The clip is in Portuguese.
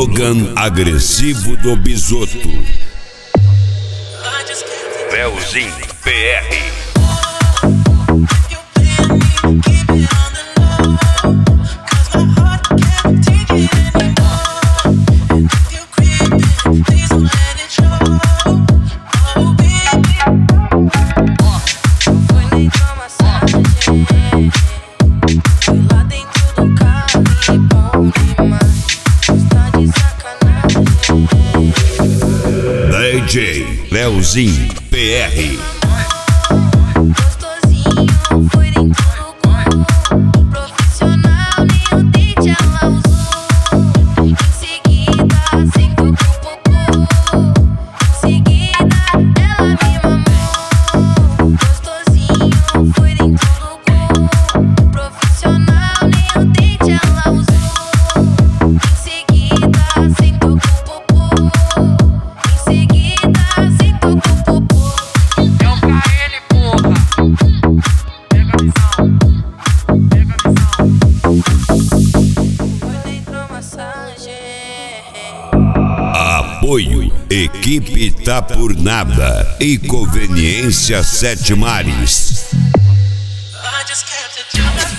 Logan agressivo do Bisoto. Leozinho PR. DJ Leozinho PR. Gostosinho, foi dentro do corpo. Profissional, nenhum dente ela usou. Em seguida, sentou com o popô. Em seguida, ela me mamou. Gostosinho, foi dentro do corpo. Profissional, nenhum dente ela usou. Em seguida, sentou com o popô. Em seguida, sentou com o popô. É o KL, porra. Pega a visão. Pega a visão. Foi dentro massagem. Apoio Equipe Tá Por Nada e Conveniência Sete Mares. I just kept it